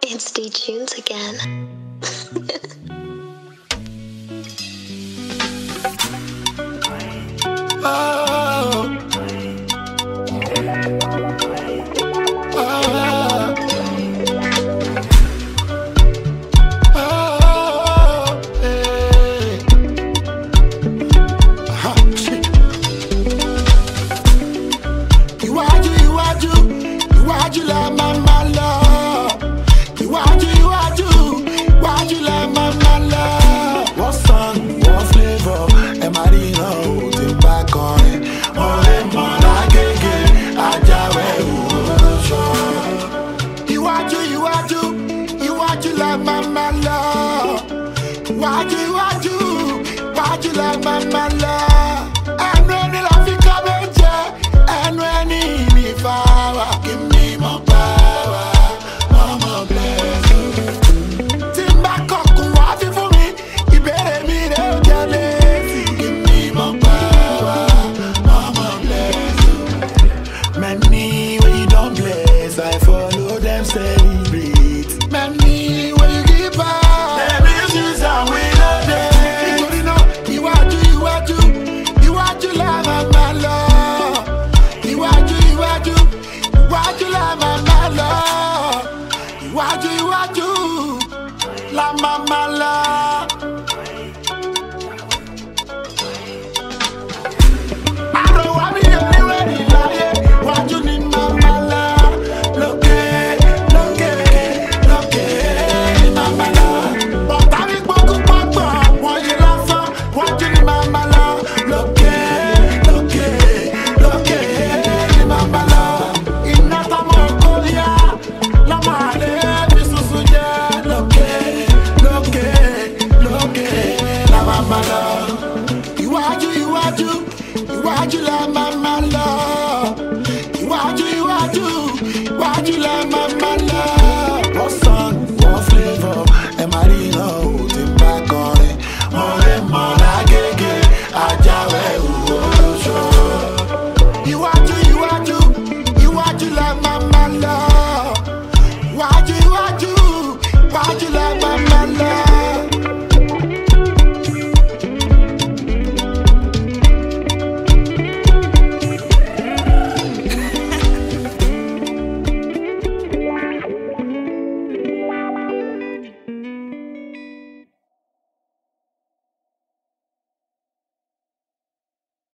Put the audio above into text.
It's D-Tunes again. Iwájú la máa lọ. Iwájú la máa lọ. One song, one flavor, ẹ máa rí iná o tí ń bá kọrin. Ọ̀rẹ́ mọ̀ lágége, ajáwé òwúrọ̀. Iwájú la máa lọ. Iwájú la máa lọ. Ẹnu ẹni la fi kọ́ méje, ẹnu ẹni ní fáwà. Give me more power, more blessing. Tí n bá kọkùn wá fi fún mi, ìbéèrè mi rẹ̀ ó jẹ́ létí. Give me more power, more blessing. Many wey you don bless, I follow them steady.